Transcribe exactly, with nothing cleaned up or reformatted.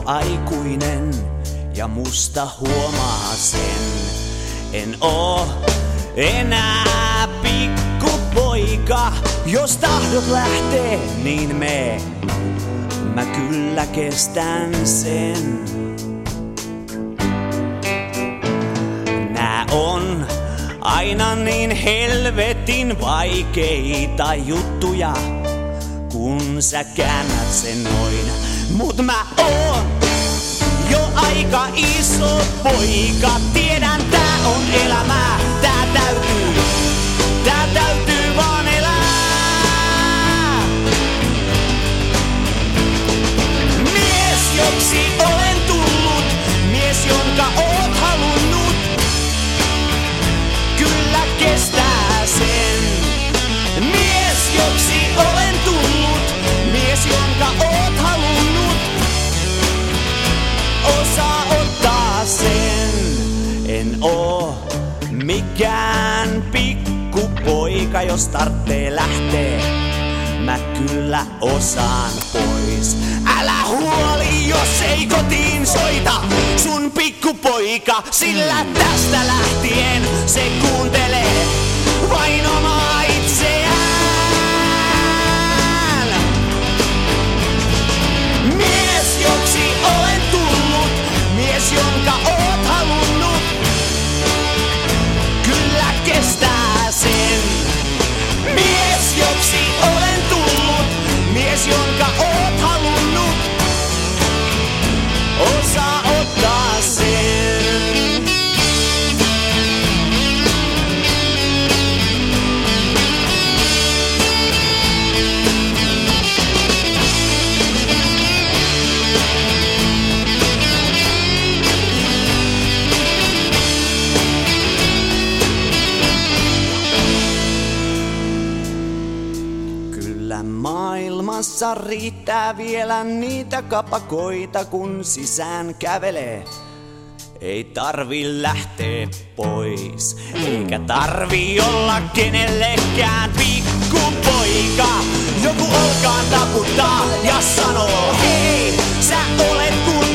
aikuinen ja musta huomaa sen. En oo enää pikkupoika, jos tahdot lähtee, niin mee. Mä kyllä kestän sen. Nää on aina niin helvetin vaikeita juttuja, kun sä käännät sen noin. Mut mä oon jo aika iso poika. Tiedän, tää on elämää, tää täytyy, tää täytyy vaan elää. Mies, joksi olen tullut, mies, jonka oot halunnut, kyllä kestää sen. Mies, joksi olen tullut, mies, jonka oot halunnut, osaa ottaa sen. En oo mikään pikkupoika, jos tarttee lähtee, mä kyllä osaan pois. Älä huoli, jos ei kotiin soita sun pikkupoika, sillä tästä lähtien se kuuntelee vain omaa itseään. Mies, joksi olen tullut, mies, jonka oot halunnut, kyllä kestää sen. Mies, joksi olen tullut, mies, jonka oot halunnut, osaa ottaa sen. Kyllä maailmassa riittää vielä niitä kapakoita, kun sisään kävelee. Ei tarvi lähteä pois, eikä tarvi olla kenellekään pikkupoika. Joku olkaan taputtaa ja sanoo, hei, sä olet kun